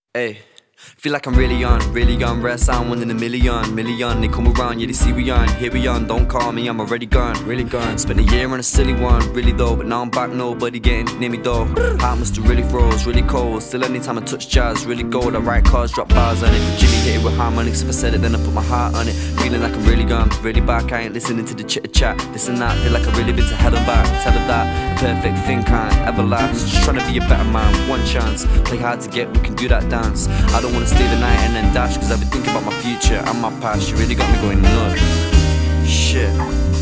Hey, feel like I'm really on, rare sound, one in a million. They come around, yeah, they see we on, here we on. Don't call me, I'm already gone. Spent a year on a silly one, really though, but now I'm back, nobody getting near me though. Heart must have really froze, really cold. Still anytime I touch jazz, really gold. I write cards, drop bars on it. Jimmy hit it with harmonics, if I said it then I put my heart on it. Feeling like I'm really gone, really back, I ain't listening to the chitter chat. This and that, feel like I've really been to hell and back. Tell her that, a perfect thing can't ever last. Just trying to be a better man, one chance. Play hard to get, we can do that dance. I don't wanna stay the night and then dash, cause I've been thinking about my future and my past. You really got me going nuts. Shit.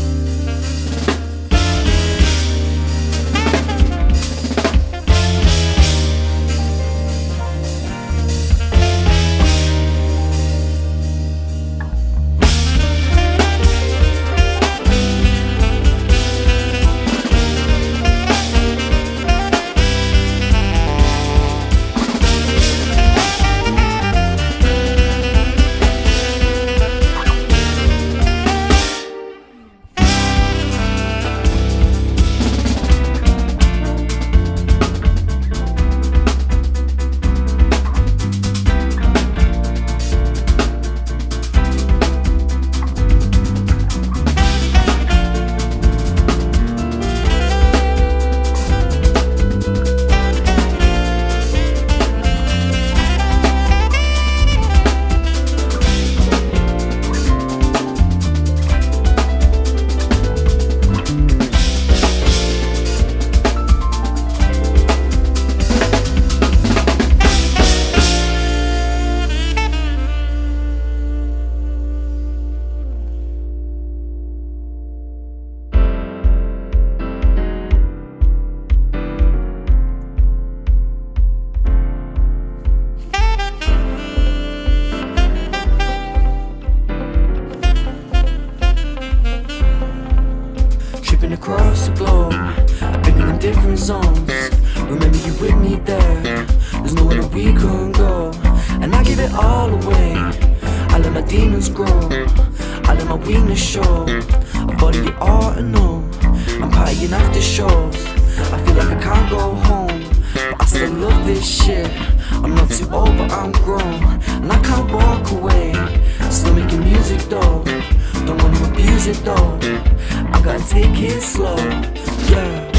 Across the globe, I've been in different zones. Remember you with me there, there's nowhere that we couldn't go. And I give it all away, I let my demons grow, I let my weakness show. I body you ought to know, I'm partying after shows. I feel like I can't go home, but I still love this shit. I'm not too old but I'm grown, and I can't walk away. Still making music though, don't wanna abuse it though. I gotta take it slow, yeah.